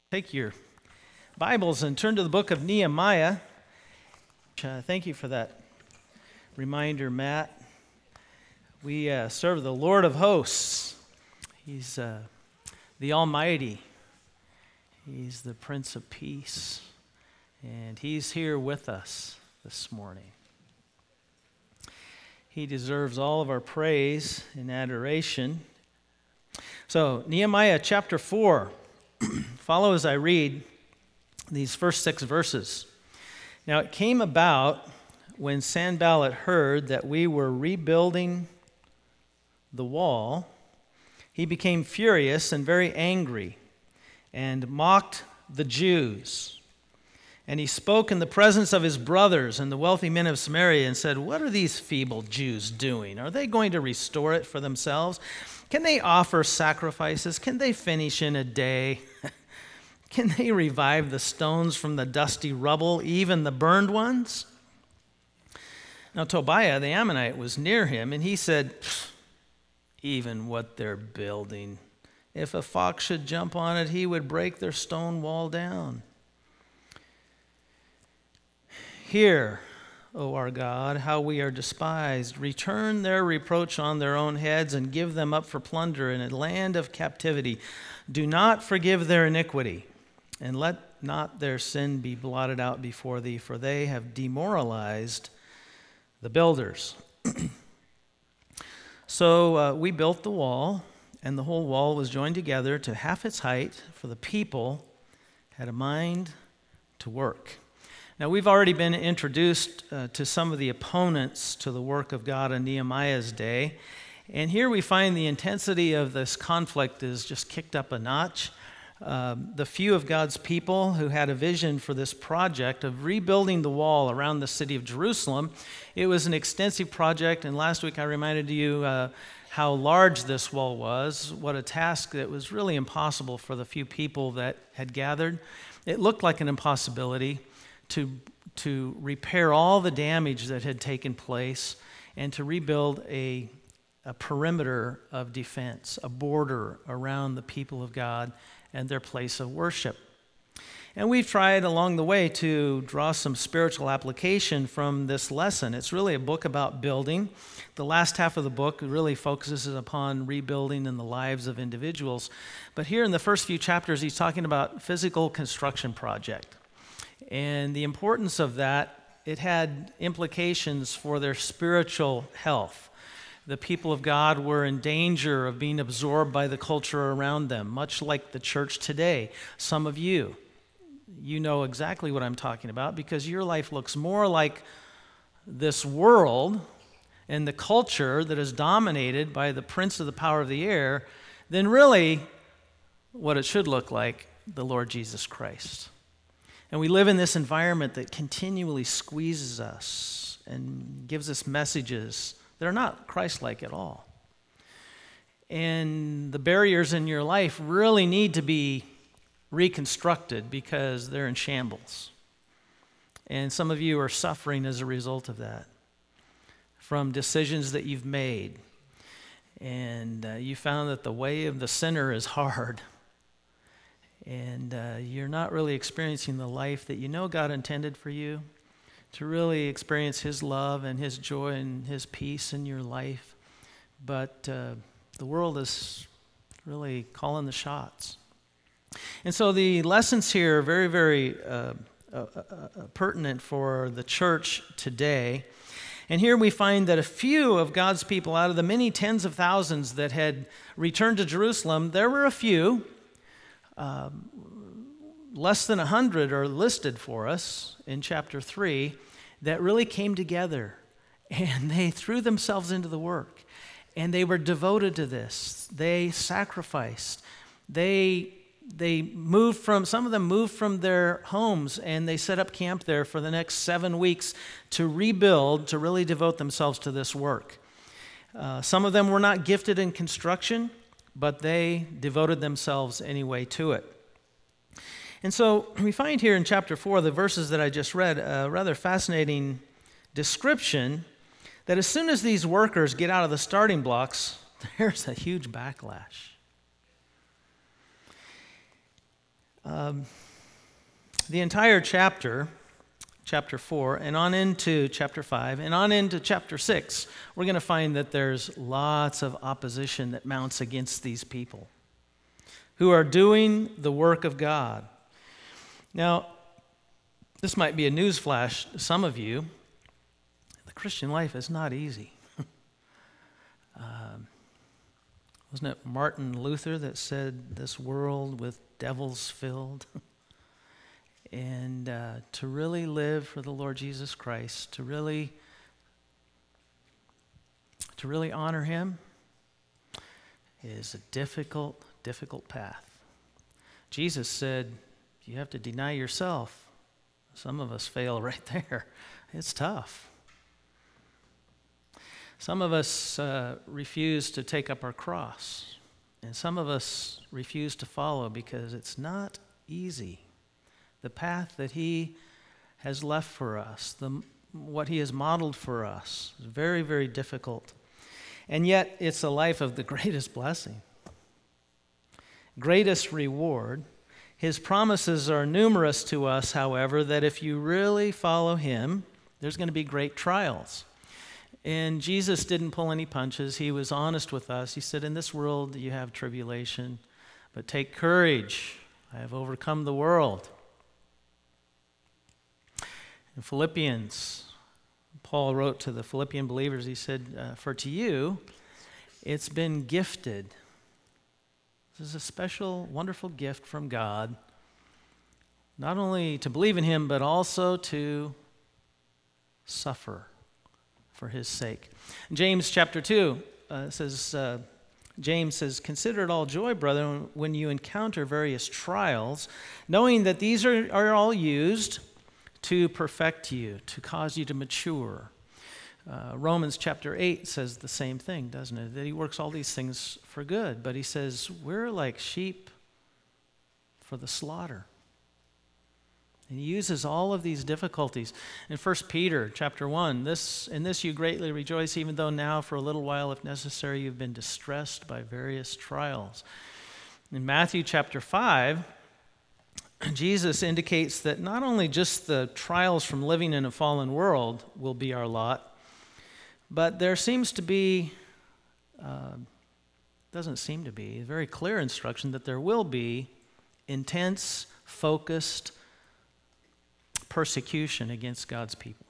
Take your Bibles and turn to the book of Nehemiah. Thank you for that reminder, Matt. We serve the Lord of hosts. He's the Almighty. He's the Prince of Peace. And He's here with us this morning. He deserves all of our praise and adoration. So, Nehemiah chapter 4. Follow as I read these first 6 verses. Now it came about when Sanballat heard that we were rebuilding the wall, he became furious and very angry and mocked the Jews. And he spoke in the presence of his brothers and the wealthy men of Samaria and said, "What are these feeble Jews doing? Are they going to restore it for themselves? Can they offer sacrifices? Can they finish in a day? Can they revive the stones from the dusty rubble, even the burned ones?" Now Tobiah the Ammonite was near him, and he said, "Even what they're building, if a fox should jump on it, he would break their stone wall down. Hear, O our God, how we are despised. Return their reproach on their own heads and give them up for plunder in a land of captivity. Do not forgive their iniquity, and let not their sin be blotted out before thee, for they have demoralized the builders." So we built the wall, and the whole wall was joined together to half its height, for the people had a mind to work. Now, we've already been introduced to some of the opponents to the work of God in Nehemiah's day. And here we find the intensity of this conflict is just kicked up a notch. The few of God's people who had a vision for this project of rebuilding the wall around the city of Jerusalem, it was an extensive project. And last week I reminded you how large this wall was, what a task that was really impossible for the few people that had gathered. It looked like an impossibility to repair all the damage that had taken place and to rebuild a perimeter of defense, a border around the people of God and their place of worship. And we've tried along the way to draw some spiritual application from this lesson. It's really a book about building. The last half of the book really focuses upon rebuilding in the lives of individuals. But here in the first few chapters, he's talking about physical construction project. And the importance of that, it had implications for their spiritual health. The people of God were in danger of being absorbed by the culture around them, much like the church today. Some of you know exactly what I'm talking about because your life looks more like this world and the culture that is dominated by the prince of the power of the air than really what it should look like, the Lord Jesus Christ. And we live in this environment that continually squeezes us and gives us messages that are not Christ-like at all. And the barriers in your life really need to be reconstructed because they're in shambles. And some of you are suffering as a result of that, from decisions that you've made. And you found that the way of the sinner is hard. And you're not really experiencing the life that you know God intended for you, to really experience His love and His joy and His peace in your life. But the world is really calling the shots. And so the lessons here are very, very pertinent for the church today. And here we find that a few of God's people, out of the many tens of thousands that had returned to Jerusalem, there were a few. Less than 100 are listed for us in chapter 3 that really came together and they threw themselves into the work and they were devoted to this. They sacrificed. They moved some of them moved from their homes and they set up camp there for the next 7 weeks to rebuild, to really devote themselves to this work. Some of them were not gifted in construction, but they devoted themselves anyway to it. And so we find here in chapter 4, the verses that I just read, a rather fascinating description that as soon as these workers get out of the starting blocks, there's a huge backlash. The entire chapter 4, and on into chapter 5, and on into chapter 6, we're going to find that there's lots of opposition that mounts against these people who are doing the work of God. Now, this might be a newsflash to some of you. The Christian life is not easy. Wasn't it Martin Luther that said, "This world with devils filled"? And to really live for the Lord Jesus Christ, to really honor Him, is a difficult path. Jesus said, you have to deny yourself. Some of us fail right there. It's tough. Some of us refuse to take up our cross, and some of us refuse to follow because it's not easy. The path that He has left for us, what He has modeled for us, is very, very difficult. And yet, it's a life of the greatest blessing, greatest reward. His promises are numerous to us, however, that if you really follow Him, there's going to be great trials. And Jesus didn't pull any punches. He was honest with us. He said, in this world you have tribulation, but take courage. I have overcome the world. In Philippians, Paul wrote to the Philippian believers, he said, for to you, it's been gifted. This is a special, wonderful gift from God, not only to believe in Him, but also to suffer for His sake. James chapter 2 James says, consider it all joy, brethren, when you encounter various trials, knowing that these are all used to perfect you, to cause you to mature. Romans chapter 8 says the same thing, doesn't it? That He works all these things for good. But He says, we're like sheep for the slaughter. And He uses all of these difficulties. In 1 Peter chapter 1, in this you greatly rejoice, even though now for a little while, if necessary, you've been distressed by various trials. In Matthew chapter 5, Jesus indicates that not only just the trials from living in a fallen world will be our lot, but there seems to be, doesn't seem to be, a very clear instruction that there will be intense, focused persecution against God's people.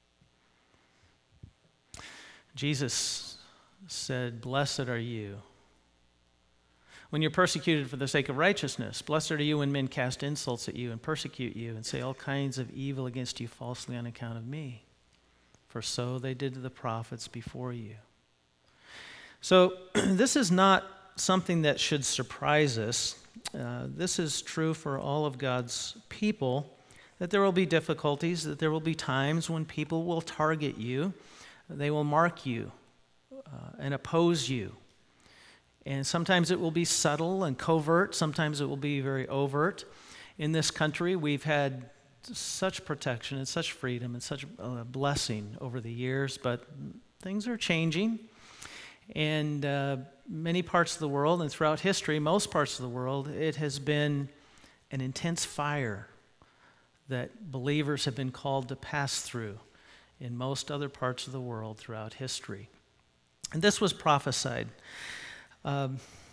Jesus said, blessed are you when you're persecuted for the sake of righteousness. Blessed are you when men cast insults at you and persecute you and say all kinds of evil against you falsely on account of me. For so they did to the prophets before you. So this is not something that should surprise us. This is true for all of God's people, that there will be difficulties, that there will be times when people will target you, they will mark you and oppose you. And sometimes it will be subtle and covert, sometimes it will be very overt. In this country, we've had such protection and such freedom and such a blessing over the years, but things are changing. And many parts of the world and throughout history, most parts of the world, it has been an intense fire that believers have been called to pass through in most other parts of the world throughout history. And this was prophesied. I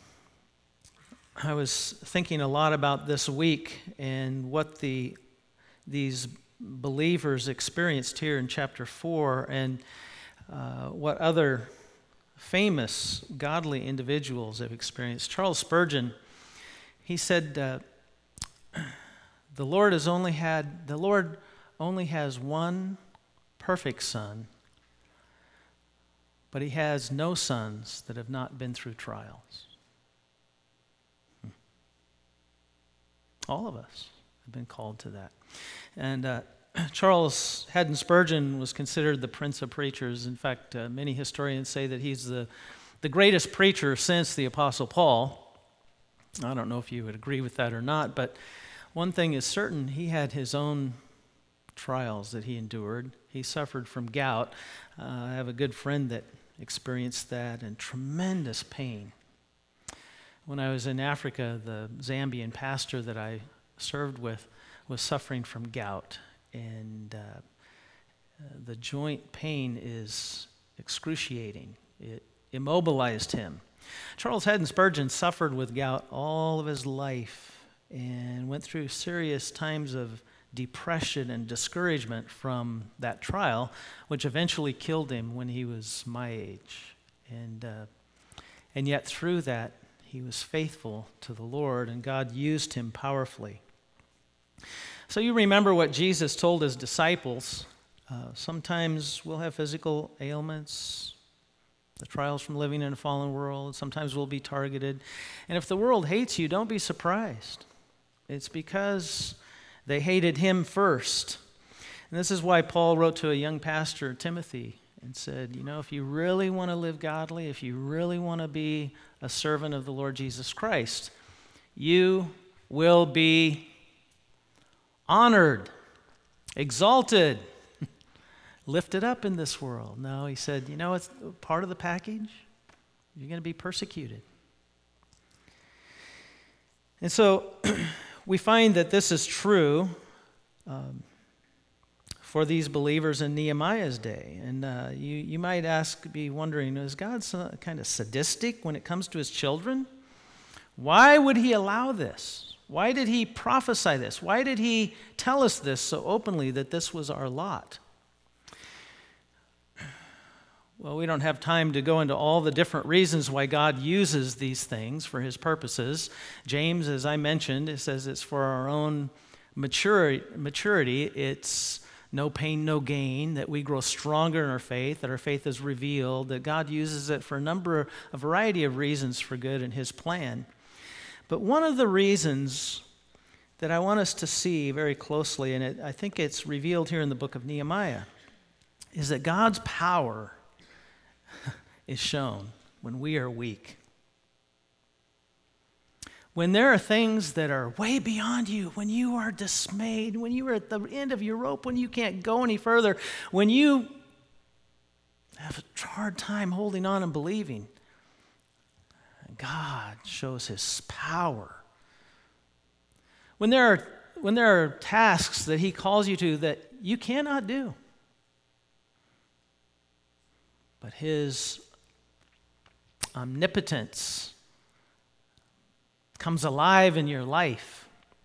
was thinking a lot about this week and what these believers experienced here in chapter 4 and what other famous godly individuals have experienced. Charles Spurgeon, he said, the Lord only has one perfect son, but He has no sons that have not been through trials. All of us have been called to that. And Charles Haddon Spurgeon was considered the prince of preachers. In fact, many historians say that he's the greatest preacher since the Apostle Paul. I don't know if you would agree with that or not, but one thing is certain, he had his own trials that he endured. He suffered from gout. I have a good friend that experienced that and tremendous pain. When I was in Africa, the Zambian pastor that I served with was suffering from gout, and the joint pain is excruciating. It immobilized him. Charles Haddon Spurgeon suffered with gout all of his life and went through serious times of depression and discouragement from that trial, which eventually killed him when he was my age. And yet through that, he was faithful to the Lord, and God used him powerfully. So you remember what Jesus told his disciples. Sometimes we'll have physical ailments, the trials from living in a fallen world. Sometimes we'll be targeted. And if the world hates you, don't be surprised. It's because they hated him first. And this is why Paul wrote to a young pastor, Timothy, and said, if you really want to live godly, if you really want to be a servant of the Lord Jesus Christ, you will be honored, exalted, lifted up in this world. No, he said, it's part of the package. You're going to be persecuted. And so we find that this is true for these believers in Nehemiah's day. And you might be wondering, is God kind of sadistic when it comes to his children? Why would he allow this? Why did he prophesy this? Why did he tell us this so openly, that this was our lot? Well, we don't have time to go into all the different reasons why God uses these things for his purposes. James, as I mentioned, it says it's for our own maturity. It's no pain, no gain, that we grow stronger in our faith, that our faith is revealed, that God uses it for a variety of reasons for good in his plan. But one of the reasons that I want us to see very closely, and I think it's revealed here in the book of Nehemiah, is that God's power is shown when we are weak. When there are things that are way beyond you, when you are dismayed, when you are at the end of your rope, when you can't go any further, when you have a hard time holding on and believing, God shows his power. When there are tasks that he calls you to that you cannot do, but his omnipotence comes alive in your life.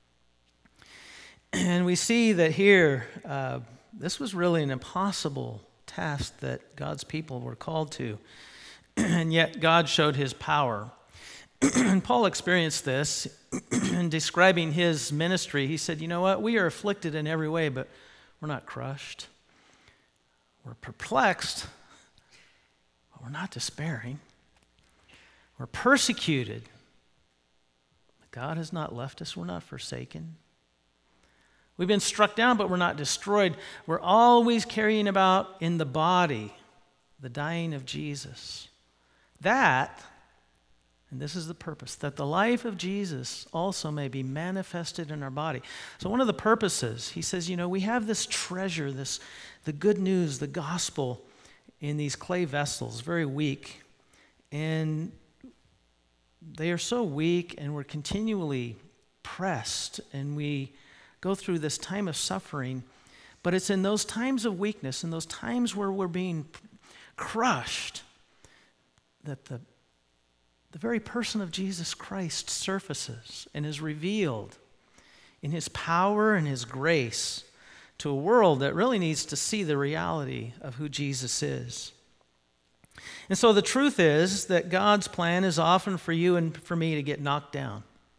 And we see that here, this was really an impossible task that God's people were called to. And yet God showed his power. And Paul experienced this in describing his ministry. He said, we are afflicted in every way, but we're not crushed. We're perplexed, but we're not despairing. We're persecuted. God has not left us. We're not forsaken. We've been struck down, but we're not destroyed. We're always carrying about in the body the dying of Jesus. That, and this is the purpose, that the life of Jesus also may be manifested in our body. So one of the purposes, he says, we have this treasure, the good news, the gospel in these clay vessels, very weak. And they are so weak, and we're continually pressed, and we go through this time of suffering. But it's in those times of weakness, in those times where we're being crushed, that the very person of Jesus Christ surfaces and is revealed in his power and his grace to a world that really needs to see the reality of who Jesus is. And so the truth is that God's plan is often for you and for me to get knocked down.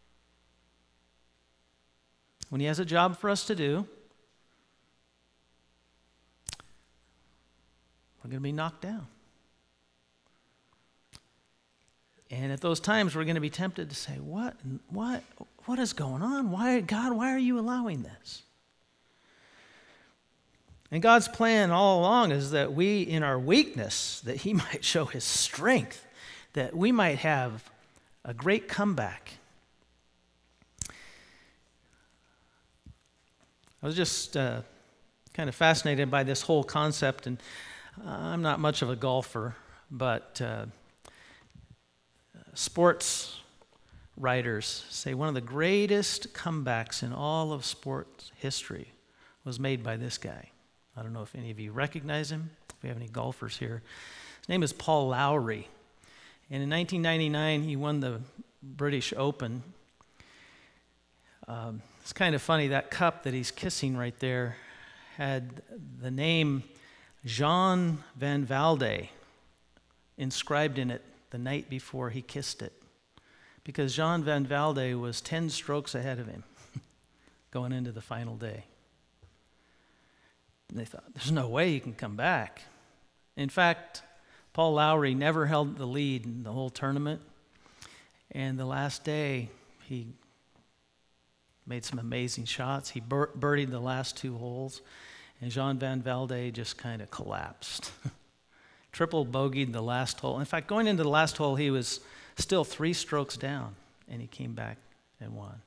When he has a job for us to do, we're going to be knocked down. And at those times, we're going to be tempted to say, what is going on? Why are you allowing this? And God's plan all along is that we, in our weakness, that he might show his strength, that we might have a great comeback. I was just kind of fascinated by this whole concept, and I'm not much of a golfer, but sports writers say one of the greatest comebacks in all of sports history was made by this guy. I don't know if any of you recognize him, if we have any golfers here. His name is Paul Lowry. And in 1999, he won the British Open. It's kind of funny, that cup that he's kissing right there had the name Jean Van Valde inscribed in it the night before he kissed it. Because Jean Van Valde was 10 strokes ahead of him going into the final day. And they thought, there's no way he can come back. In fact, Paul Lowry never held the lead in the whole tournament. And the last day, he made some amazing shots. He birdied the last 2 holes. And Jean Van Valde just kind of collapsed. Triple bogeyed the last hole. In fact, going into the last hole, he was still 3 strokes down. And he came back and won.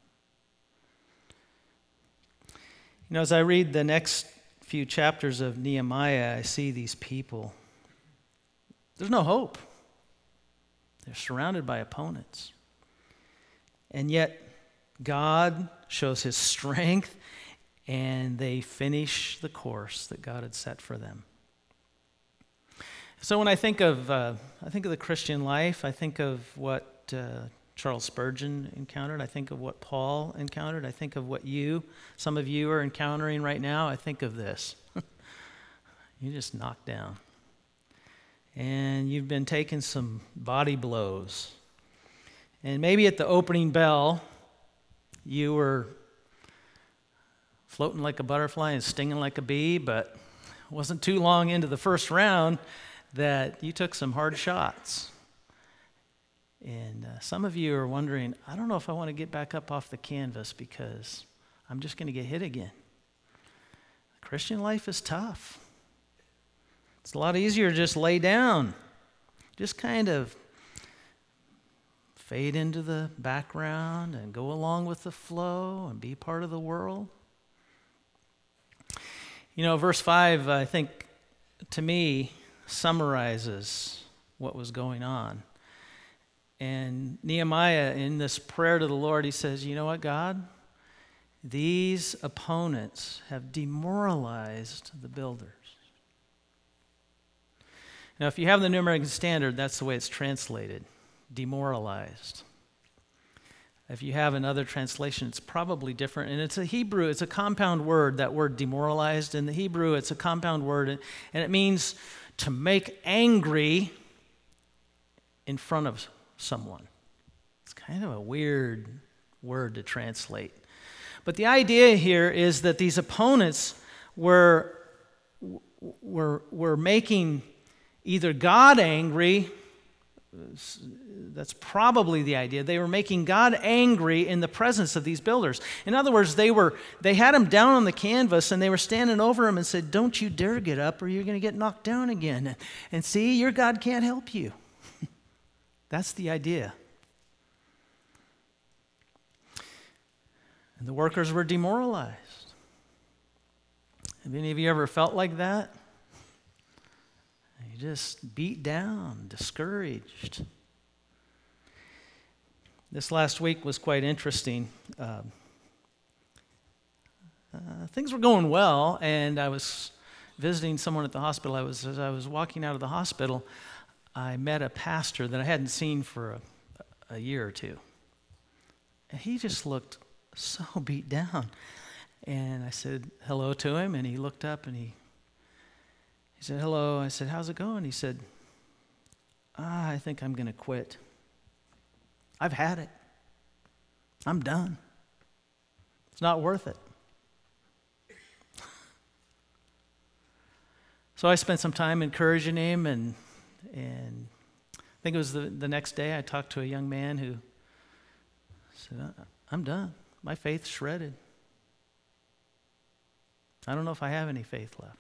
You know, as I read the next few chapters of Nehemiah, I see these people. There's no hope. They're surrounded by opponents. And yet, God shows his strength, and they finish the course that God had set for them. So when I think of the Christian life, I think of what Charles Spurgeon encountered. I think of what Paul encountered. I think of what some of you are encountering right now. I think of this. You just knocked down. And you've been taking some body blows. And maybe at the opening bell, you were floating like a butterfly and stinging like a bee, but it wasn't too long into the first round that you took some hard shots. And some of you are wondering, I don't know if I want to get back up off the canvas because I'm just going to get hit again. Christian life is tough. It's a lot easier to just lay down, just kind of fade into the background and go along with the flow and be part of the world. You know, verse 5, I think, to me, summarizes what was going on. And Nehemiah, in this prayer to the Lord, he says, you know what, God? These opponents have demoralized the builders. Now, if you have the New American Standard, that's the way it's translated, demoralized. If you have another translation, it's probably different. And it's a Hebrew, it's a compound word, that word demoralized. In the Hebrew, it's a compound word, and it means to make angry in front of someone. It's kind of a weird word to translate. But the idea here is that these opponents were making either God angry. That's probably the idea. They were making God angry in the presence of these builders. In other words, they had him down on the canvas and they were standing over him and said, don't you dare get up or you're going to get knocked down again. And see, your God can't help you. That's the idea. And the workers were demoralized. Have any of you ever felt like that? You just beat down, discouraged. This last week was quite interesting. Things were going well, and I was visiting someone at the hospital. As I was walking out of the hospital, I met a pastor that I hadn't seen for a year or two. And he just looked so beat down. And I said hello to him, and he looked up and he said, hello. I said, how's it going? He said, I think I'm going to quit. I've had it. I'm done. It's not worth it. So I spent some time encouraging him, and I think it was the next day I talked to a young man who said, I'm done. My faith's shredded. I don't know if I have any faith left.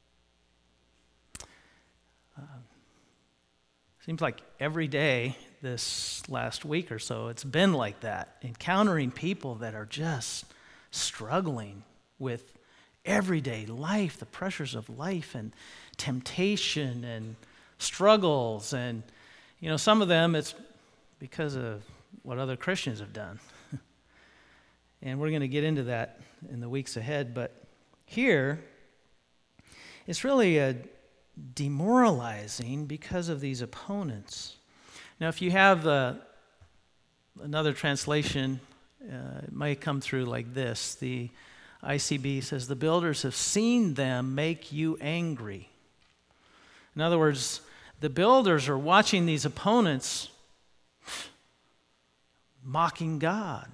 Seems like every day this last week or so, it's been like that, encountering people that are just struggling with everyday life, the pressures of life and temptation and struggles. And, some of them, it's because of what other Christians have done. And we're going to get into that in the weeks ahead. But here, it's really demoralizing because of these opponents. Now, if you have another translation, it might come through like this. The ICB says, the builders have seen them make you angry. In other words, the builders are watching these opponents mocking God.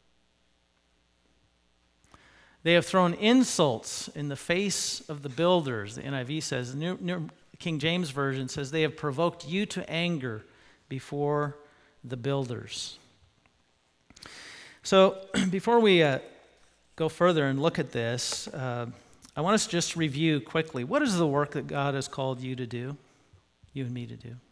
They have thrown insults in the face of the builders, the NIV says. The New King James Version says, they have provoked you to anger before the builders. So before we go further and look at this, I want us to just review quickly. What is the work that God has called you to do, you and me to do?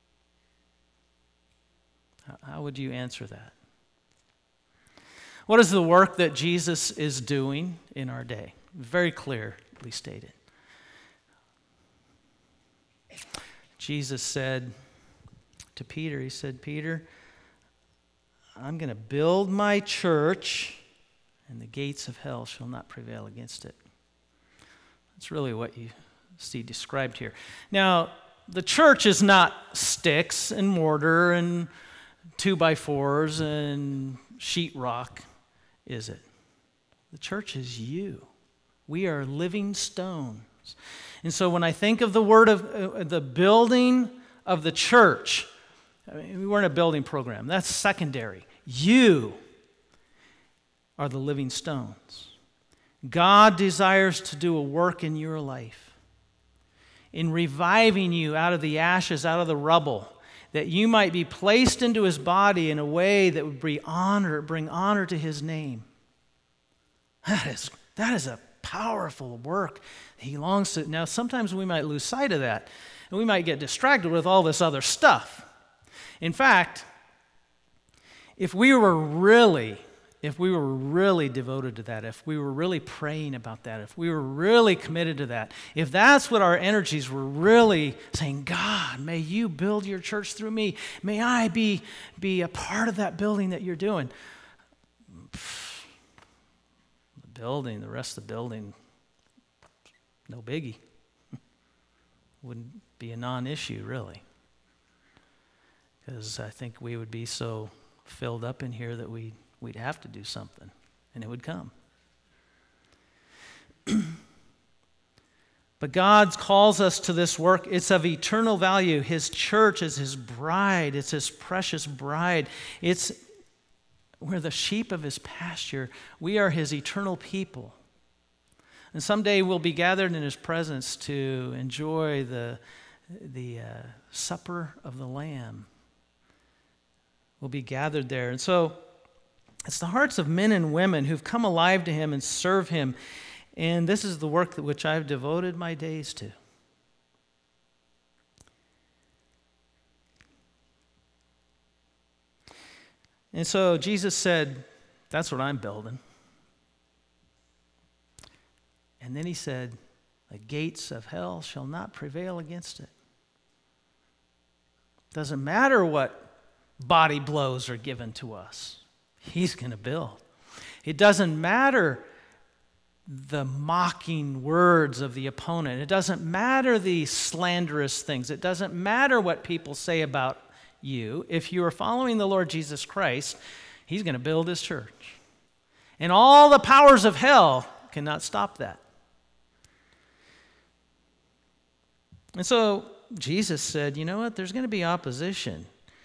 How would you answer that? What is the work that Jesus is doing in our day? Very clearly stated. Jesus said to Peter, he said, Peter, I'm going to build my church, and the gates of hell shall not prevail against it. That's really what you see described here. Now, the church is not sticks and mortar and 2x4s and sheetrock, is it? The church is you. We are living stones. And so when I think of the word of the building of the church, I mean, we weren't a building program. That's secondary. You are the living stones. God desires to do a work in your life, in reviving you out of the ashes, out of the rubble, that you might be placed into his body in a way that would bring honor to his name. That is a powerful work he longs to. Now, sometimes we might lose sight of that, and we might get distracted with all this other stuff. In fact, if we were really devoted to that, if we were really praying about that, if we were really committed to that, if that's what our energies were really saying, God, may you build your church through me. May I be a part of that building that you're doing. The rest of the building, no biggie. Wouldn't be a non-issue, really. Because I think we would be so filled up in here that we'd have to do something, and it would come. But God calls us to this work. It's of eternal value. His church is his bride. It's his precious bride. We're the sheep of his pasture. We are his eternal people. And someday we'll be gathered in his presence to enjoy the supper of the Lamb. We'll be gathered there. And so it's the hearts of men and women who've come alive to him and serve him. And this is the work which I've devoted my days to. And so Jesus said, that's what I'm building. And then he said, the gates of hell shall not prevail against it. Doesn't matter what body blows are given to us. He's going to build. It doesn't matter the mocking words of the opponent. It doesn't matter the slanderous things. It doesn't matter what people say about you. If you are following the Lord Jesus Christ, he's going to build his church. And all the powers of hell cannot stop that. And so Jesus said, you know what? There's going to be opposition.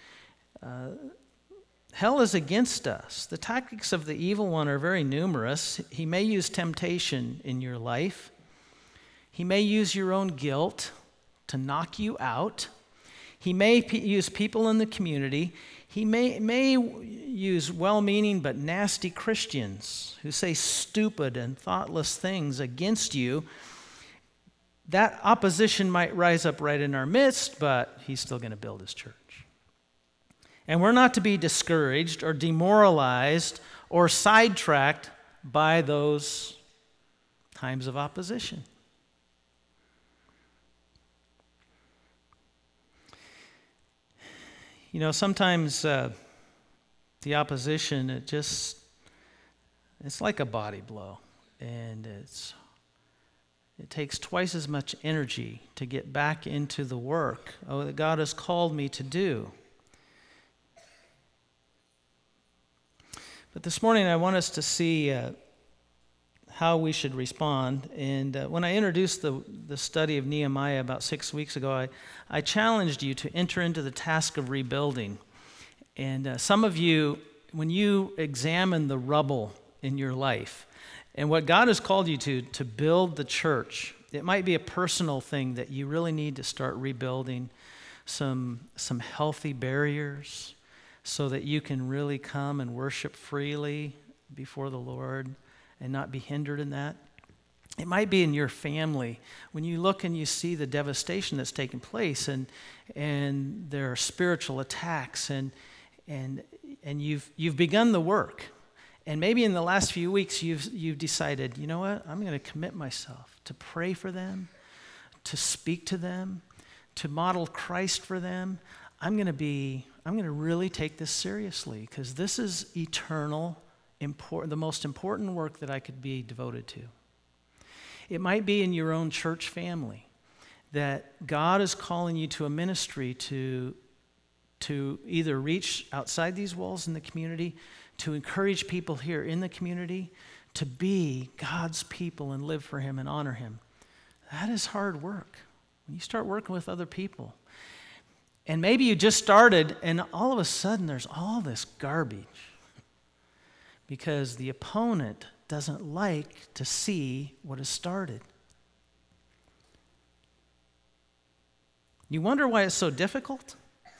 Hell is against us. The tactics of the evil one are very numerous. He may use temptation in your life. He may use your own guilt to knock you out. He may use people in the community. He may use well-meaning but nasty Christians who say stupid and thoughtless things against you. That opposition might rise up right in our midst, but he's still going to build his church. And we're not to be discouraged or demoralized or sidetracked by those times of opposition. You know, sometimes the opposition, it's like a body blow. And it takes twice as much energy to get back into the work that God has called me to do. But this morning I want us to see how we should respond. And when I introduced the study of Nehemiah about 6 weeks ago, I challenged you to enter into the task of rebuilding. And some of you, when you examine the rubble in your life and what God has called you to build the church, it might be a personal thing that you really need to start rebuilding some healthy barriers so that you can really come and worship freely before the Lord and not be hindered in that. It might be in your family. When you look and you see the devastation that's taken place and there are spiritual attacks and you've begun the work. And maybe in the last few weeks you've decided, you know what, I'm going to commit myself to pray for them, to speak to them, to model Christ for them. I'm going to really take this seriously because this is eternal, important, the most important work that I could be devoted to. It might be in your own church family that God is calling you to a ministry to either reach outside these walls in the community, to encourage people here in the community, to be God's people and live for Him and honor Him. That is hard work. When you start working with other people, and maybe you just started and all of a sudden there's all this garbage because the opponent doesn't like to see what has started. You wonder why it's so difficult?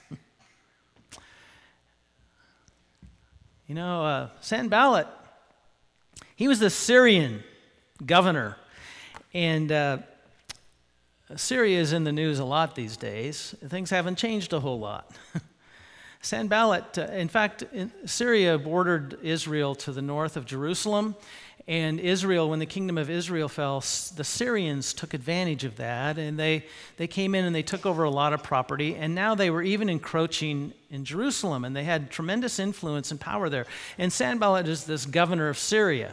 You know, Sanballat, he was the Syrian governor, and Syria is in the news a lot these days. Things haven't changed a whole lot. Sanballat, in fact, Syria bordered Israel to the north of Jerusalem, and Israel, when the kingdom of Israel fell, the Syrians took advantage of that, and they came in and they took over a lot of property, and now they were even encroaching in Jerusalem, and they had tremendous influence and power there. And Sanballat is this governor of Syria.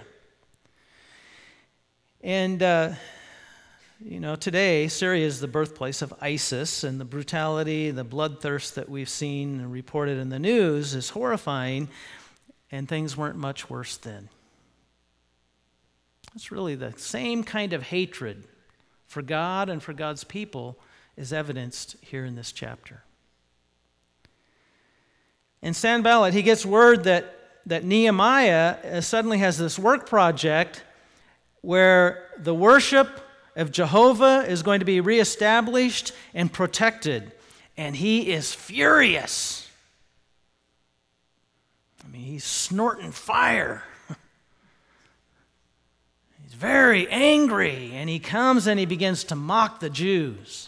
And today, Syria is the birthplace of ISIS, and the brutality, the bloodthirst that we've seen and reported in the news is horrifying, and things weren't much worse then. It's really the same kind of hatred for God and for God's people is evidenced here in this chapter. And Sanballat, he gets word that Nehemiah suddenly has this work project where the worship of Jehovah is going to be reestablished and protected. And he is furious. I mean, he's snorting fire. He's very angry, and he comes and he begins to mock the Jews.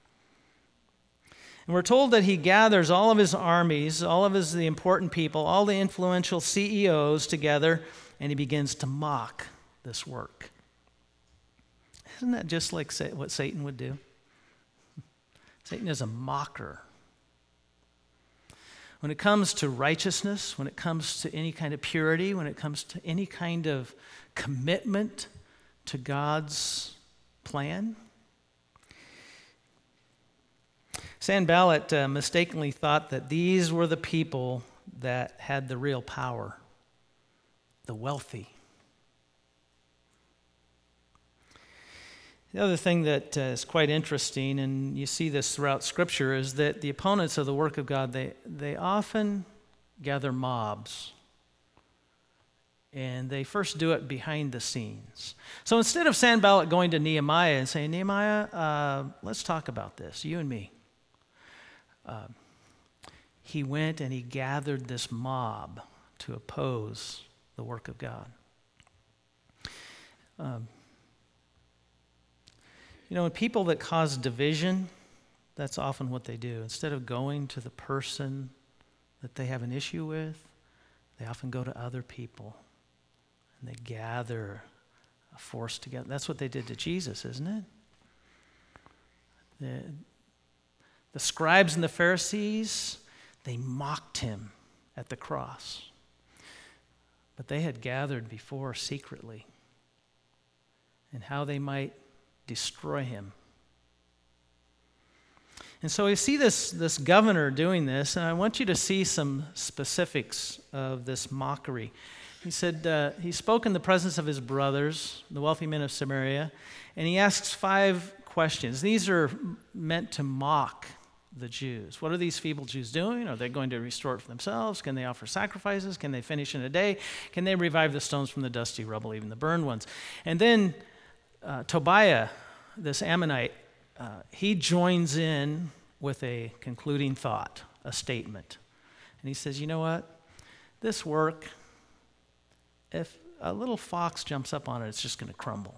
And we're told that he gathers all of his armies, all of the important people, all the influential CEOs together, and he begins to mock this work. Isn't that just like what Satan would do? Satan is a mocker. When it comes to righteousness, when it comes to any kind of purity, when it comes to any kind of commitment to God's plan, Sanballat mistakenly thought that these were the people that had the real power, the wealthy. The other thing that is quite interesting, and you see this throughout Scripture, is that the opponents of the work of God, they often gather mobs. And they first do it behind the scenes. So instead of Sanballat going to Nehemiah and saying, Nehemiah, let's talk about this, you and me. He went and he gathered this mob to oppose the work of God. When people that cause division, that's often what they do. Instead of going to the person that they have an issue with, they often go to other people. And they gather a force together. That's what they did to Jesus, isn't it? The scribes and the Pharisees, they mocked him at the cross. but they had gathered before secretly, and how they might destroy him. And so we see this governor doing this, and I want you to see some specifics of this mockery. He said, he spoke in the presence of his brothers, the wealthy men of Samaria, and he asks 5 questions. These are meant to mock the Jews. What are these feeble Jews doing? Are they going to restore it for themselves? Can they offer sacrifices? Can they finish in a day? Can they revive the stones from the dusty rubble, even the burned ones? And then Tobiah, this Ammonite, he joins in with a concluding thought, a statement. And he says, you know what? This work, if a little fox jumps up on it, it's just going to crumble.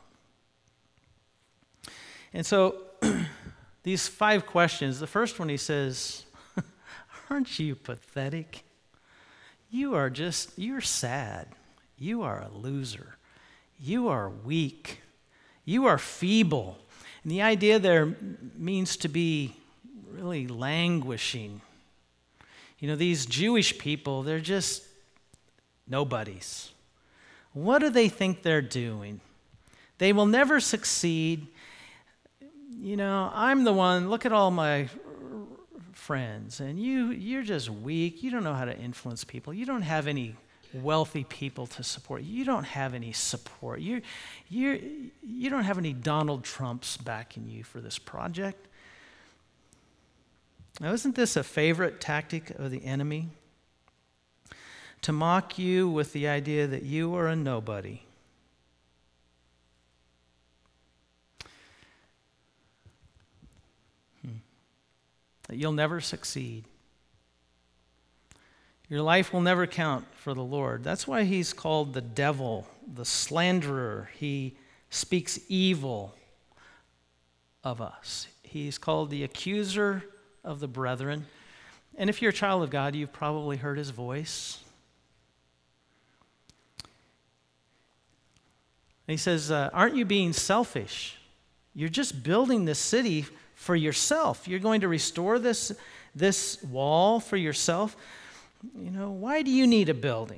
And so these 5 questions, the first one he says, aren't you pathetic? You're sad. You are a loser. You are weak. You are feeble. And the idea there means to be really languishing. You know, these Jewish people, they're just nobodies. What do they think they're doing? They will never succeed. You know, I'm the one, look at all my friends, and you're just weak. You don't know how to influence people. You don't have any wealthy people to support you. You don't have any support. You don't have any Donald Trumps backing you for this project. Now, isn't this a favorite tactic of the enemy? To mock you with the idea that you are a nobody. That you'll never succeed. Your life will never count for the Lord. That's why he's called the devil, the slanderer. He speaks evil of us. He's called the accuser of the brethren. And if you're a child of God, you've probably heard his voice. And he says, aren't you being selfish? You're just building this city for yourself. You're going to restore this wall for yourself. You know, why do you need a building?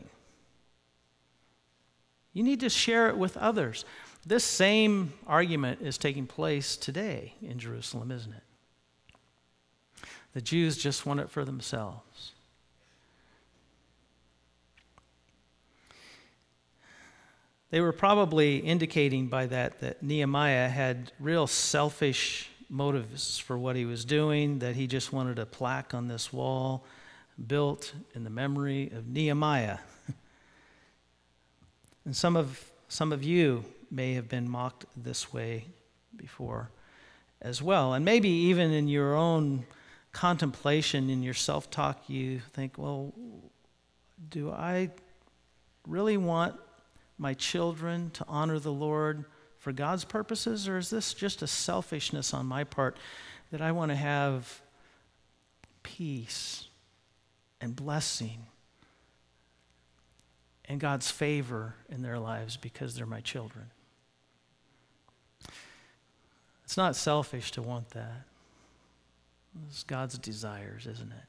You need to share it with others. This same argument is taking place today in Jerusalem, isn't it? The Jews just want it for themselves. They were probably indicating by that Nehemiah had real selfish motives for what he was doing, that he just wanted a plaque on this wall built in the memory of Nehemiah. And some of you may have been mocked this way before as well. And maybe even in your own contemplation, in your self-talk, you think, well, do I really want my children to honor the Lord for God's purposes, or is this just a selfishness on my part that I want to have peace and blessing and God's favor in their lives because they're my children? It's not selfish to want that. It's God's desires, isn't it?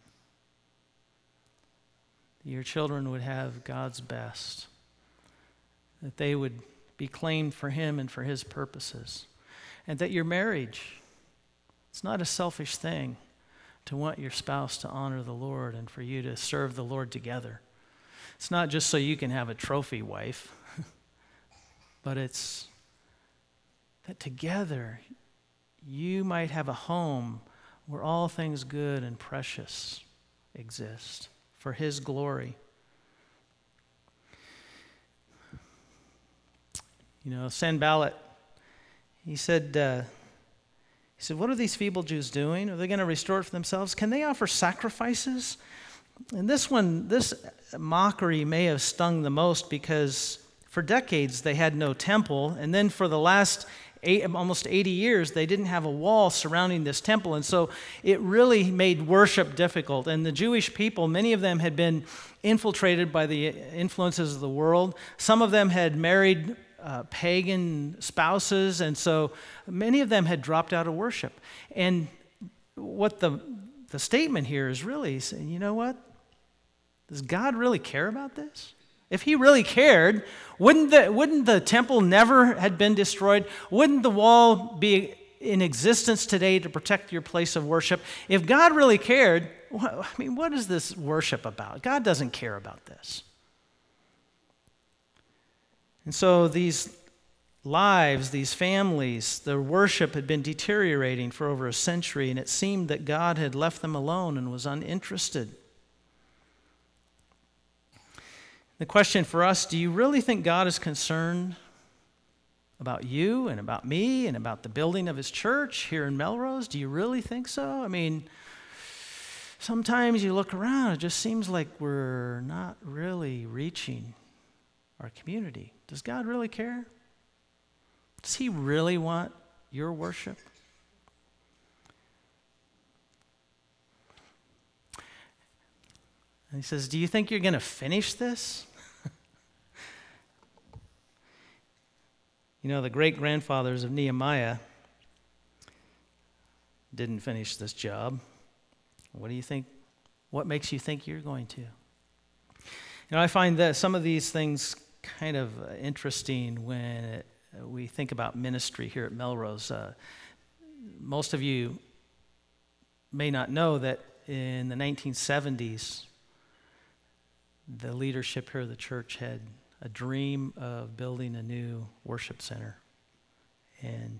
Your children would have God's best, that they would be claimed for him and for his purposes, and that your marriage, it's not a selfish thing to want your spouse to honor the Lord and for you to serve the Lord together. It's not just so you can have a trophy wife, but it's that together you might have a home where all things good and precious exist for his glory. You know, Sanballat, he said, what are these feeble Jews doing? Are they going to restore it for themselves? Can they offer sacrifices? And this mockery may have stung the most because for decades they had no temple, and then for the last almost 80 years, they didn't have a wall surrounding this temple. And so it really made worship difficult. And the Jewish people, many of them had been infiltrated by the influences of the world. Some of them had married pagan spouses, and so many of them had dropped out of worship. And what the statement here is really saying, you know what? Does God really care about this? If he really cared, wouldn't the temple never had been destroyed? Wouldn't the wall be in existence today to protect your place of worship? If God really cared, what is this worship about? God doesn't care about this. And so these lives, these families, their worship had been deteriorating for over a century, and it seemed that God had left them alone and was uninterested. The question for us, do you really think God is concerned about you and about me and about the building of his church here in Melrose? Do you really think so? I mean, sometimes you look around, it just seems like we're not really reaching our community. Does God really care? Does he really want your worship? And he says, do you think you're going to finish this? You know, the great-grandfathers of Nehemiah didn't finish this job. What do you think? What makes you think you're going to? You know, I find that some of these things kind of interesting when we think about ministry here at Melrose. Most of you may not know that in the 1970s, the leadership here of the church had a dream of building a new worship center. And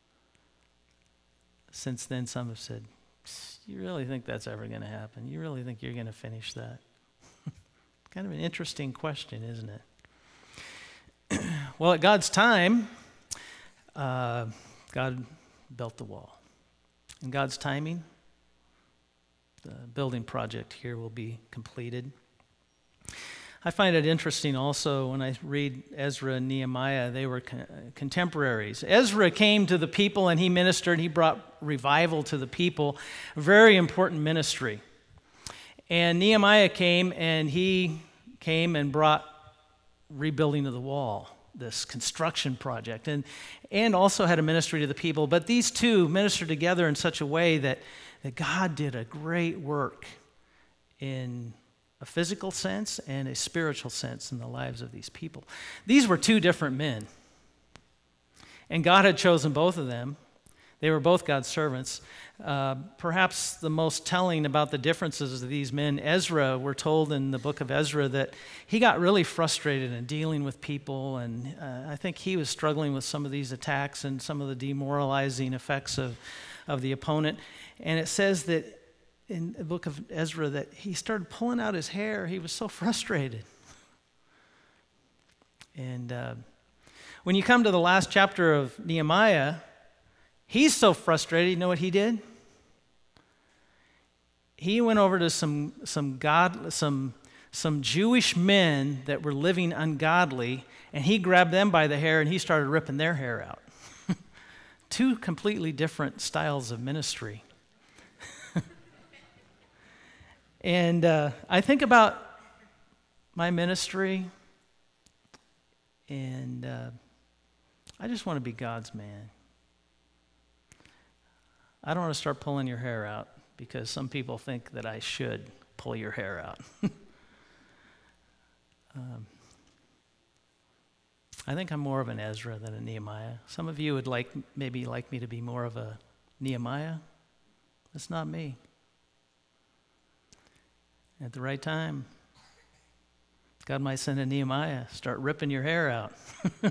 since then, some have said, you really think that's ever going to happen? You really think you're going to finish that? Kind of an interesting question, isn't it? Well, at God's time, God built the wall. In God's timing, the building project here will be completed. I find it interesting also when I read Ezra and Nehemiah, they were contemporaries. Ezra came to the people and he ministered, he brought revival to the people, a very important ministry. And Nehemiah came and brought rebuilding of the wall, this construction project, and also had a ministry to the people. But these two ministered together in such a way that God did a great work in a physical sense and a spiritual sense in the lives of these people. These were two different men, and God had chosen both of them. They were both God's servants. Perhaps the most telling about the differences of these men, Ezra, we're told in the book of Ezra that he got really frustrated in dealing with people, and I think he was struggling with some of these attacks and some of the demoralizing effects of the opponent. And it says that in the book of Ezra that he started pulling out his hair. He was so frustrated. And when you come to the last chapter of Nehemiah, he's so frustrated, you know what he did? He went over to some Jewish men that were living ungodly, and he grabbed them by the hair and he started ripping their hair out. Two completely different styles of ministry. And I think about my ministry, and I just want to be God's man. I don't want to start pulling your hair out because some people think that I should pull your hair out. I think I'm more of an Ezra than a Nehemiah. Some of you would maybe like me to be more of a Nehemiah. That's not me. At the right time, God might send a Nehemiah, start ripping your hair out. But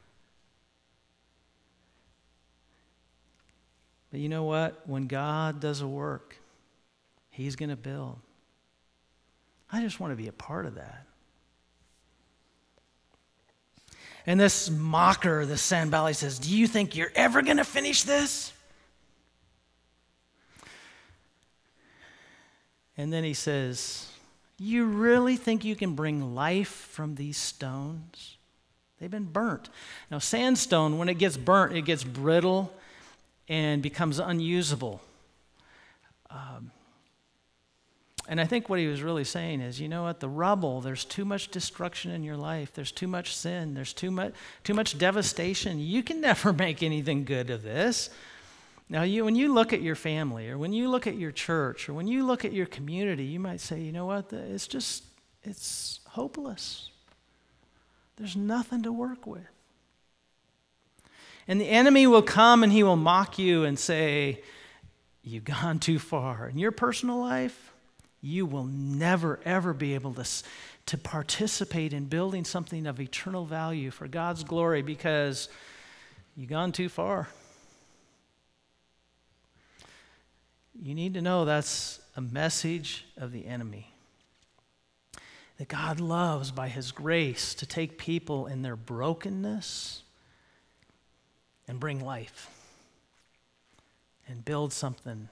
you know what? When God does a work, he's going to build. I just want to be a part of that. And this mocker, this Sanballat says, do you think you're ever going to finish this? And then he says, you really think you can bring life from these stones? They've been burnt. Now, sandstone, when it gets burnt, it gets brittle and becomes unusable. And I think what he was really saying is, you know what, the rubble, there's too much destruction in your life. There's too much sin. There's too much devastation. You can never make anything good of this. Now, when you look at your family, or when you look at your church, or when you look at your community, you might say, you know what, it's hopeless. There's nothing to work with. And the enemy will come and he will mock you and say, you've gone too far. In your personal life, you will never, ever be able to participate in building something of eternal value for God's glory because you've gone too far. You need to know that's a message of the enemy. That God loves, by his grace, to take people in their brokenness and bring life and build something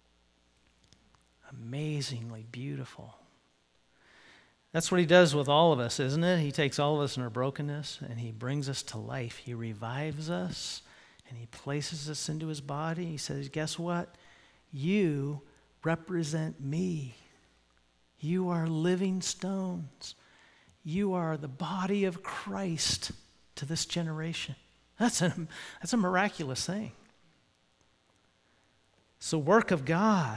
amazingly beautiful. That's what he does with all of us, isn't it? He takes all of us in our brokenness and he brings us to life. He revives us and he places us into his body. He says, guess what? You represent me. You are living stones. You are the body of Christ to this generation. That's a miraculous thing. It's the work of God.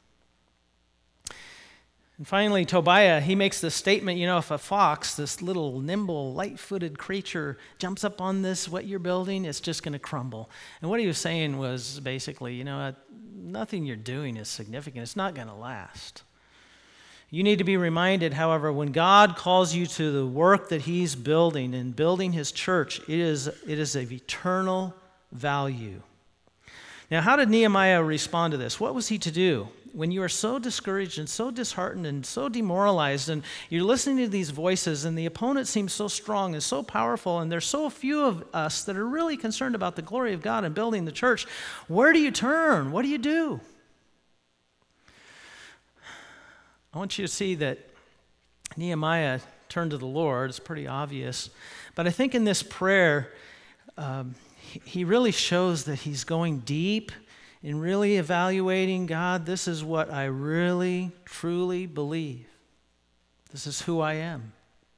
And finally, Tobiah, he makes this statement, if a fox, this little nimble, light-footed creature, jumps up on this, what you're building, it's just going to crumble. And what he was saying was basically, nothing you're doing is significant. It's not going to last. You need to be reminded, however, when God calls you to the work that he's building and building his church, it is of eternal value. Now, how did Nehemiah respond to this? What was he to do? When you are so discouraged and so disheartened and so demoralized and you're listening to these voices and the opponent seems so strong and so powerful and there's so few of us that are really concerned about the glory of God and building the church, where do you turn? What do you do? I want you to see that Nehemiah turned to the Lord. It's pretty obvious. But I think in this prayer, he really shows that he's going deep in really evaluating, God, this is what I really, truly believe. This is who I am.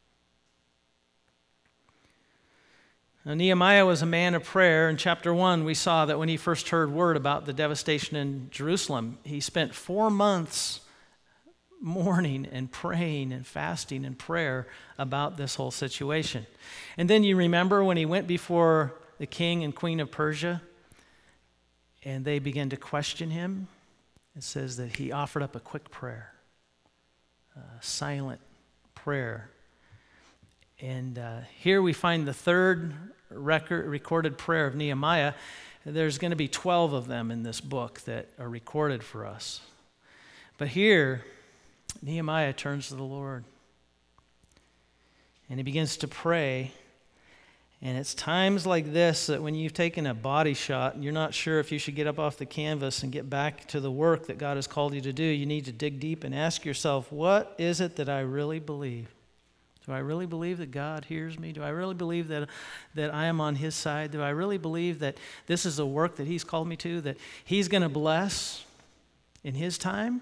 Now, Nehemiah was a man of prayer. In chapter 1, we saw that when he first heard word about the devastation in Jerusalem, he spent 4 months mourning and praying and fasting and prayer about this whole situation. And then you remember when he went before the king and queen of Persia and they began to question him, it says that he offered up a quick prayer, a silent prayer. And here we find the third recorded prayer of Nehemiah. There's going to be 12 of them in this book that are recorded for us. But here, Nehemiah turns to the Lord and he begins to pray. And it's times like this that when you've taken a body shot and you're not sure if you should get up off the canvas and get back to the work that God has called you to do, you need to dig deep and ask yourself, what is it that I really believe? Do I really believe that God hears me? Do I really believe that I am on his side? Do I really believe that this is a work that he's called me to, that he's going to bless in his time?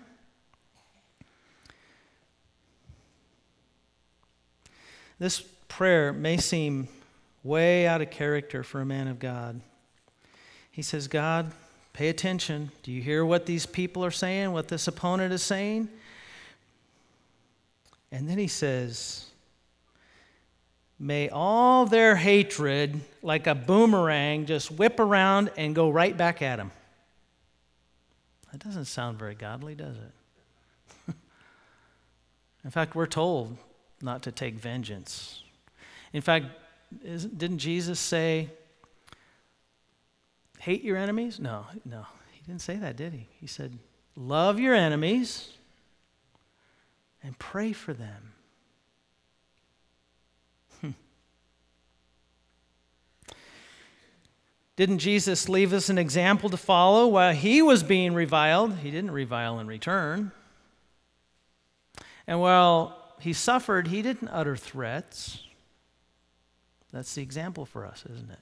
This prayer may seem way out of character for a man of God. He says, God, pay attention. Do you hear what these people are saying, what this opponent is saying? And then he says, may all their hatred, like a boomerang, just whip around and go right back at him. That doesn't sound very godly, does it? In fact, we're told not to take vengeance. In fact, didn't Jesus say, hate your enemies? No, he didn't say that, did he? He said, love your enemies and pray for them. Didn't Jesus leave us an example to follow while he was being reviled? He didn't revile in return. And while he suffered, he didn't utter threats. That's the example for us, isn't it?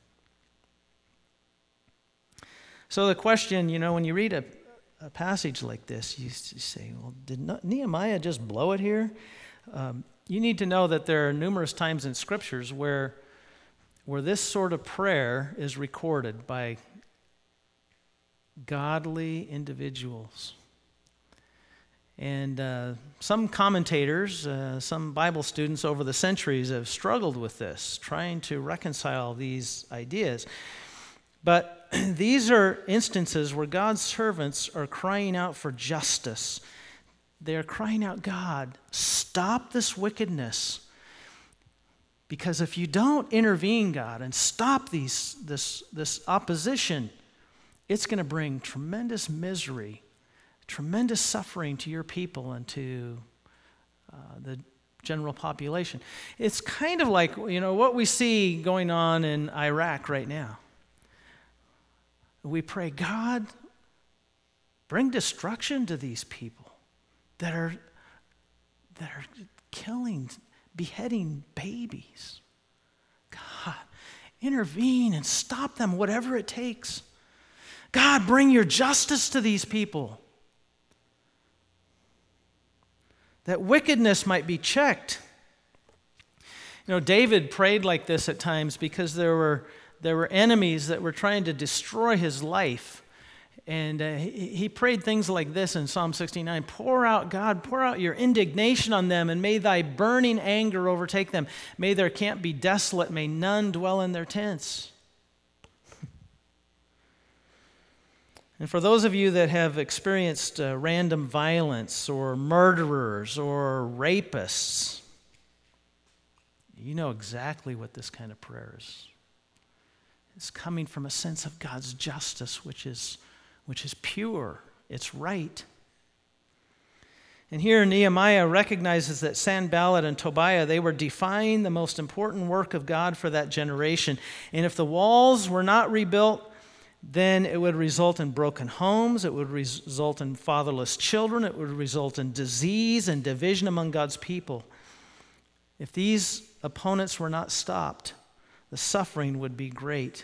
So the question, when you read a passage like this, you say, well, did Nehemiah just blow it here? You need to know that there are numerous times in scriptures where this sort of prayer is recorded by godly individuals. And some commentators, some Bible students over the centuries have struggled with this, trying to reconcile these ideas. But these are instances where God's servants are crying out for justice. They're crying out, God, stop this wickedness. Because if you don't intervene, God, and stop this opposition, it's going to bring tremendous misery, tremendous suffering to your people and to the general population. It's kind of like, what we see going on in Iraq right now. We pray, God, bring destruction to these people that are killing, beheading babies. God, intervene and stop them, whatever it takes. God, bring your justice to these people, that wickedness might be checked. David prayed like this at times because there were enemies that were trying to destroy his life. And he prayed things like this in Psalm 69, pour out your indignation on them, and may thy burning anger overtake them. May their camp be desolate, may none dwell in their tents. And for those of you that have experienced random violence or murderers or rapists, you know exactly what this kind of prayer is. It's coming from a sense of God's justice, which is pure, it's right. And here Nehemiah recognizes that Sanballat and Tobiah, they were defying the most important work of God for that generation. And if the walls were not rebuilt, then it would result in broken homes, it would result in fatherless children, it would result in disease and division among God's people. If these opponents were not stopped, the suffering would be great.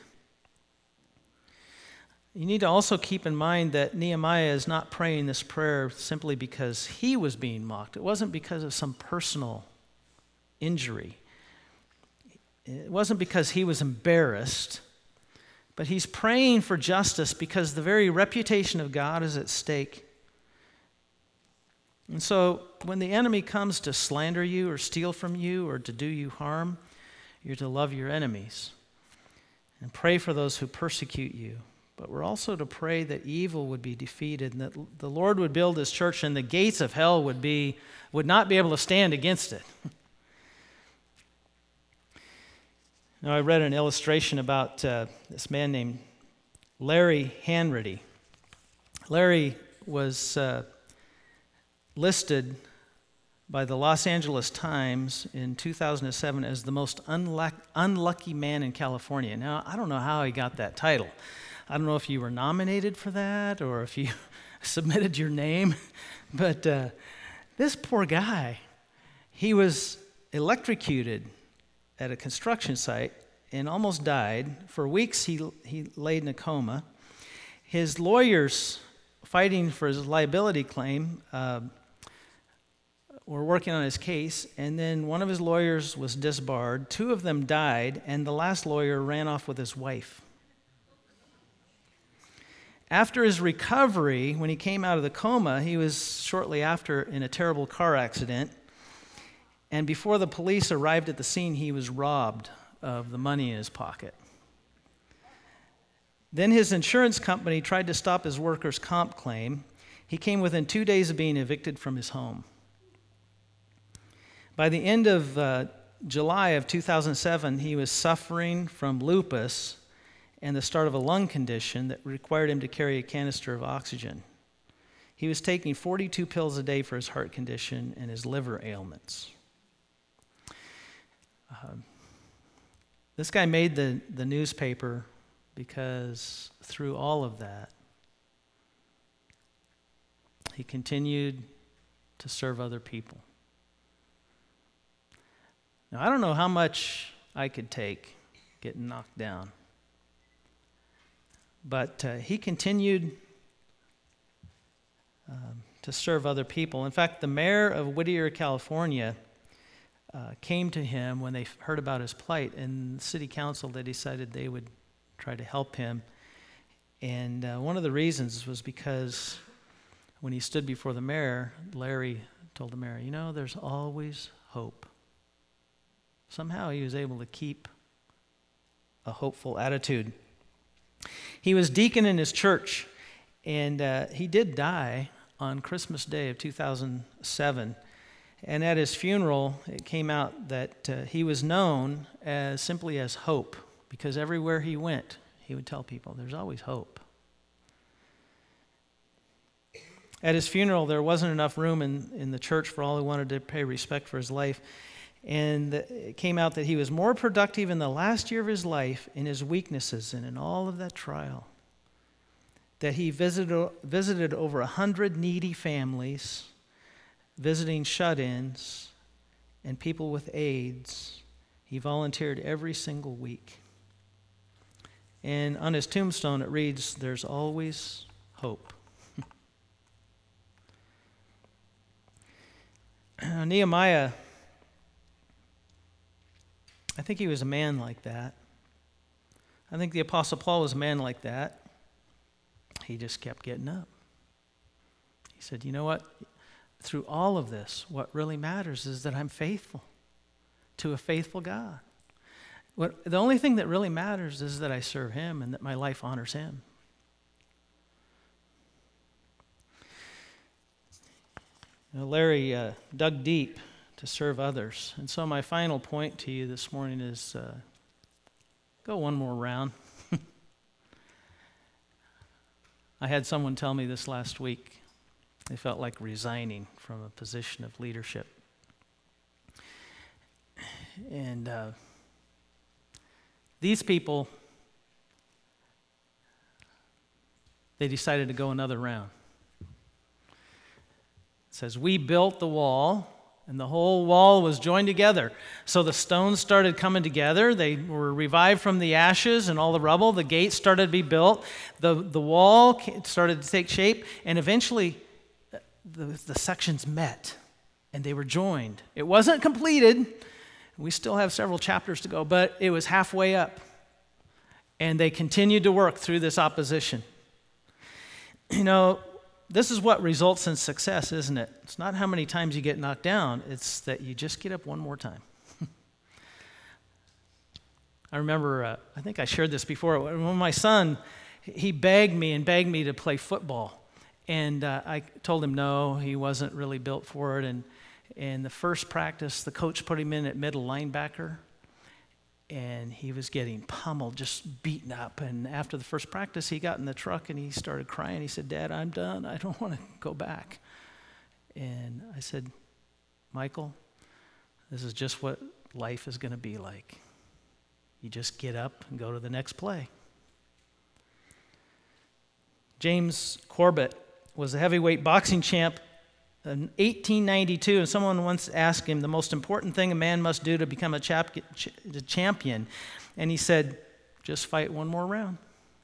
You need to also keep in mind that Nehemiah is not praying this prayer simply because he was being mocked. It wasn't because of some personal injury. It wasn't because he was embarrassed. But he's praying for justice because the very reputation of God is at stake. And so when the enemy comes to slander you or steal from you or to do you harm, you're to love your enemies and pray for those who persecute you. But we're also to pray that evil would be defeated and that the Lord would build his church and the gates of hell would not be able to stand against it. Now, I read an illustration about this man named Larry Hanratty. Larry was listed by the Los Angeles Times in 2007 as the most unlucky man in California. Now, I don't know how he got that title. I don't know if you were nominated for that or if you submitted your name, but this poor guy, he was electrocuted at a construction site and almost died. For weeks he laid in a coma. His lawyers fighting for his liability claim were working on his case, and then one of his lawyers was disbarred, 2 of them died, and the last lawyer ran off with his wife. After his recovery, when he came out of the coma, he was shortly after in a terrible car accident. And before the police arrived at the scene, he was robbed of the money in his pocket. Then his insurance company tried to stop his workers' comp claim. He came within 2 days of being evicted from his home. By the end of July of 2007, he was suffering from lupus and the start of a lung condition that required him to carry a canister of oxygen. He was taking 42 pills a day for his heart condition and his liver ailments. This guy made the newspaper because through all of that, he continued to serve other people. Now, I don't know how much I could take getting knocked down, but he continued to serve other people. In fact, the mayor of Whittier, California, came to him when they heard about his plight, and the city council, they decided they would try to help him. And one of the reasons was because when he stood before the mayor, Larry told the mayor, there's always hope. Somehow he was able to keep a hopeful attitude. He was deacon in his church, and he did die on Christmas Day of 2007. And at his funeral, it came out that he was known simply as Hope, because everywhere he went, he would tell people, there's always hope. At his funeral, there wasn't enough room in the church for all who wanted to pay respect for his life. And it came out that he was more productive in the last year of his life in his weaknesses and in all of that trial. That he visited over 100 needy families, visiting shut-ins and people with AIDS. He volunteered every single week. And on his tombstone it reads, "There's always hope." Nehemiah, I think he was a man like that. I think the Apostle Paul was a man like that. He just kept getting up. He said, you know what? Through all of this, what really matters is that I'm faithful to a faithful God. The only thing that really matters is that I serve him and that my life honors him. Larry dug deep to serve others. And so my final point to you this morning is go one more round. I had someone tell me this last week. They felt like resigning from a position of leadership. And these people, they decided to go another round. It says, we built the wall, and the whole wall was joined together. So the stones started coming together. They were revived from the ashes and all the rubble. The gates started to be built. The wall started to take shape. And eventually, the sections met, and they were joined. It wasn't completed. We still have several chapters to go, but it was halfway up. And they continued to work through this opposition. This is what results in success, isn't it? It's not how many times you get knocked down. It's that you just get up one more time. I remember, I think I shared this before, when my son, he begged me to play football. And I told him no, he wasn't really built for it. And the first practice, the coach put him in at middle linebacker. And he was getting pummeled, just beaten up. And after the first practice, he got in the truck and he started crying. He said, Dad, I'm done. I don't want to go back. And I said, Michael, this is just what life is going to be like. You just get up and go to the next play. James Corbett was a heavyweight boxing champ in 1892, and someone once asked him the most important thing a man must do to become a champion. And he said, just fight one more round.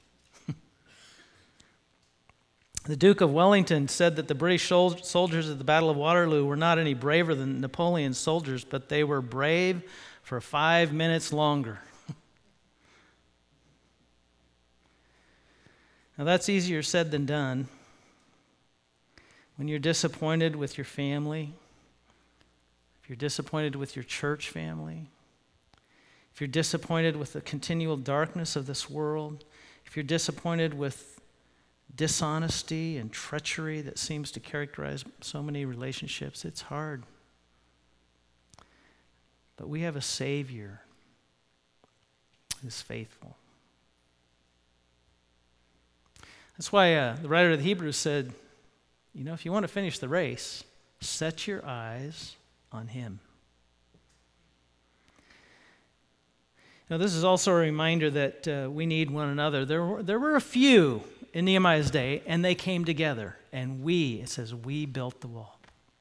The Duke of Wellington said that the British soldiers at the Battle of Waterloo were not any braver than Napoleon's soldiers, but they were brave for 5 minutes longer. Now that's easier said than done. When you're disappointed with your family, if you're disappointed with your church family, if you're disappointed with the continual darkness of this world, if you're disappointed with dishonesty and treachery that seems to characterize so many relationships, it's hard. But we have a Savior who's faithful. That's why the writer of the Hebrews said, if you want to finish the race, set your eyes on him. This is also a reminder that we need one another. There were a few in Nehemiah's day, and they came together. And it says, we built the wall.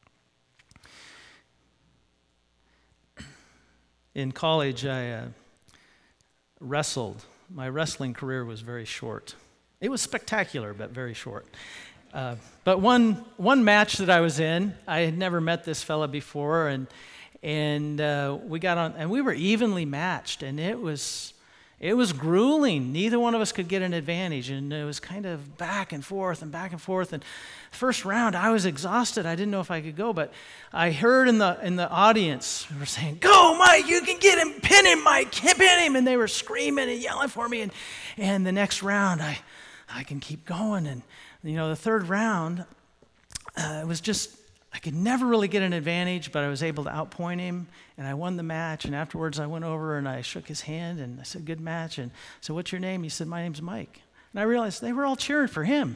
In college, I wrestled. My wrestling career was very short. It was spectacular, but very short. But one match that I was in, I had never met this fella before, and we got on, and we were evenly matched, and it was It was grueling. Neither one of us could get an advantage, and it was kind of back and forth and back and forth. And first round, I was exhausted. I didn't know if I could go, but I heard in the audience, they were saying, "Go, Mike, you can get him, pin him, Mike, pin him." And they were screaming and yelling for me. And the next round, I can keep going. And, the third round, it was just, I could never really get an advantage, but I was able to outpoint him, and I won the match. And afterwards, I went over and I shook his hand, and I said, "Good match." And I said, "What's your name?" He said, "My name's Mike." And I realized they were all cheering for him.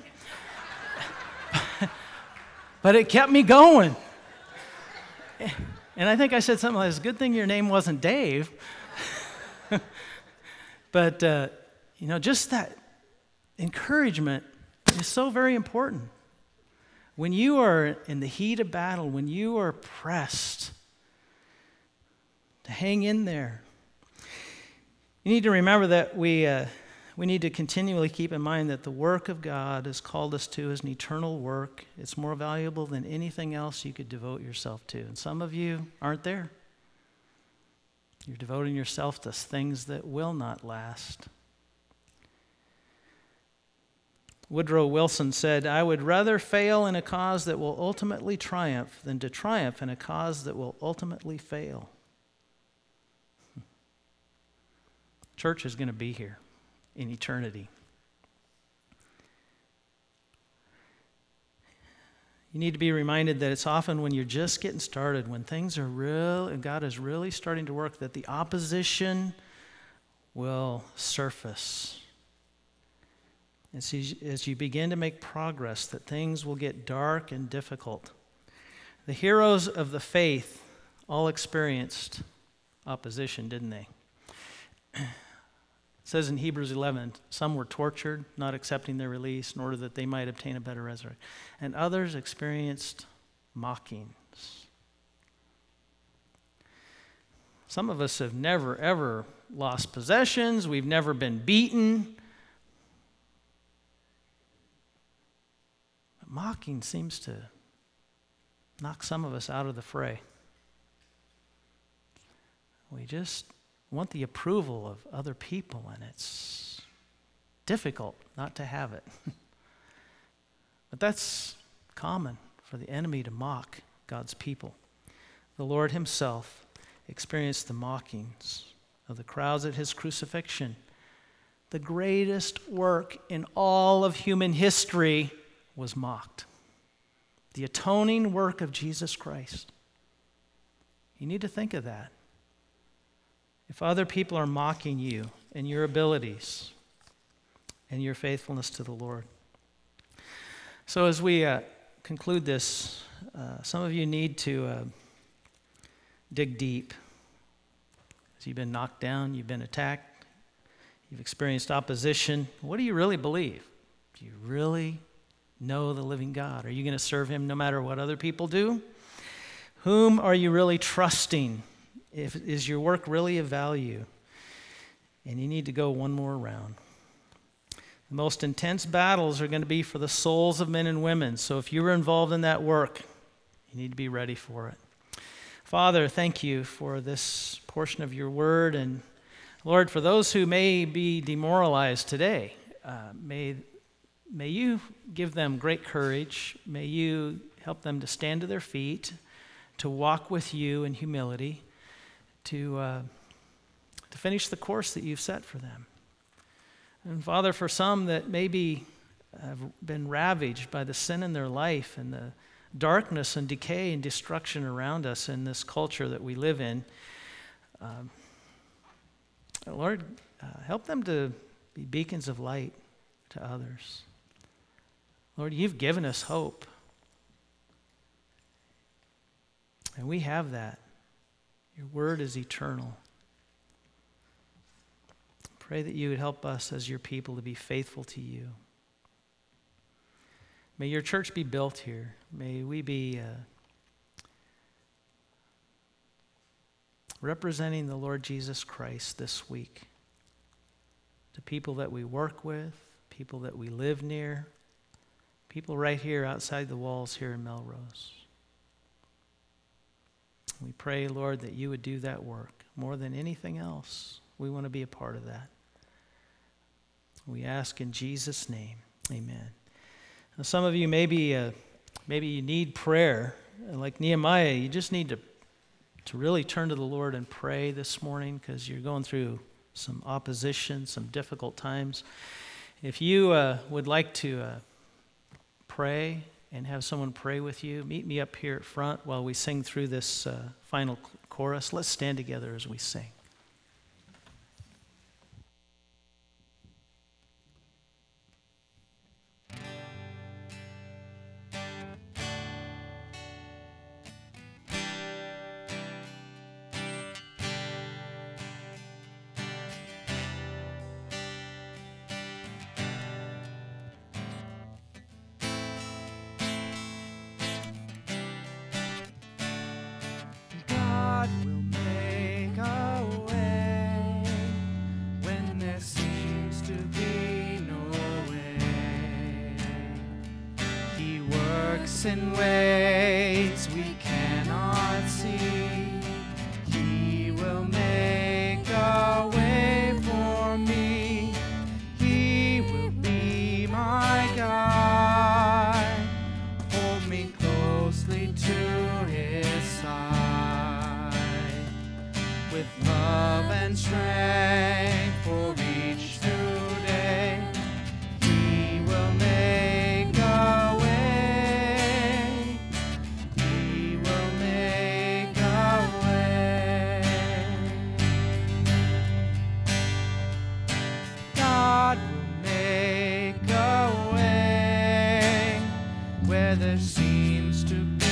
But it kept me going. And I think I said something like, "It's a good thing your name wasn't Dave." But, just that encouragement is so very important. When you are in the heat of battle, when you are pressed, to hang in there. You need to remember that we need to continually keep in mind that the work of God has called us to is an eternal work. It's more valuable than anything else you could devote yourself to. And some of you aren't there. You're devoting yourself to things that will not last. Woodrow Wilson said, "I would rather fail in a cause that will ultimately triumph than to triumph in a cause that will ultimately fail." Church is going to be here in eternity. You need to be reminded that it's often when you're just getting started, when things are real and God is really starting to work, that the opposition will surface. And as you begin to make progress, that things will get dark and difficult. The heroes of the faith all experienced opposition, didn't they? It says in Hebrews 11, some were tortured, not accepting their release in order that they might obtain a better resurrection. And others experienced mockings. Some of us have never, ever lost possessions. We've never been beaten. But mocking seems to knock some of us out of the fray. We just want the approval of other people, and it's difficult not to have it. But that's common for the enemy to mock God's people. The Lord himself experienced the mockings of the crowds at his crucifixion. The greatest work in all of human history was mocked. The atoning work of Jesus Christ. You need to think of that. If other people are mocking you and your abilities and your faithfulness to the Lord. So as we conclude this, some of you need to dig deep. As you've been knocked down, you've been attacked, you've experienced opposition. What do you really believe? Do you really know the living God? Are you going to serve him no matter what other people do? Whom are you really trusting? Is your work really of value? And you need to go one more round. The most intense battles are going to be for the souls of men and women. So if you were involved in that work, you need to be ready for it. Father, thank you for this portion of your word. And Lord, for those who may be demoralized today, may you give them great courage. May you help them to stand to their feet, to walk with you in humility, to finish the course that you've set for them. And Father, for some that maybe have been ravaged by the sin in their life and the darkness and decay and destruction around us in this culture that we live in, Lord, help them to be beacons of light to others. Lord, you've given us hope. And we have that. Your word is eternal. Pray that you would help us as your people to be faithful to you. May your church be built here. May we be representing the Lord Jesus Christ this week to people that we work with, people that we live near, people right here outside the walls here in Melrose. We pray, Lord, that you would do that work more than anything else. We want to be a part of that. We ask in Jesus' name, amen. Now, some of you maybe you need prayer. Like Nehemiah, you just need to really turn to the Lord and pray this morning because you're going through some opposition, some difficult times. If you would like to pray and have someone pray with you, meet me up here at front while we sing through this final chorus. Let's stand together as we sing. In ways we cannot see, He will make a way for me. He will be my guide, hold me closely to His side, with love and strength for each new day. He will make a way. There seems to be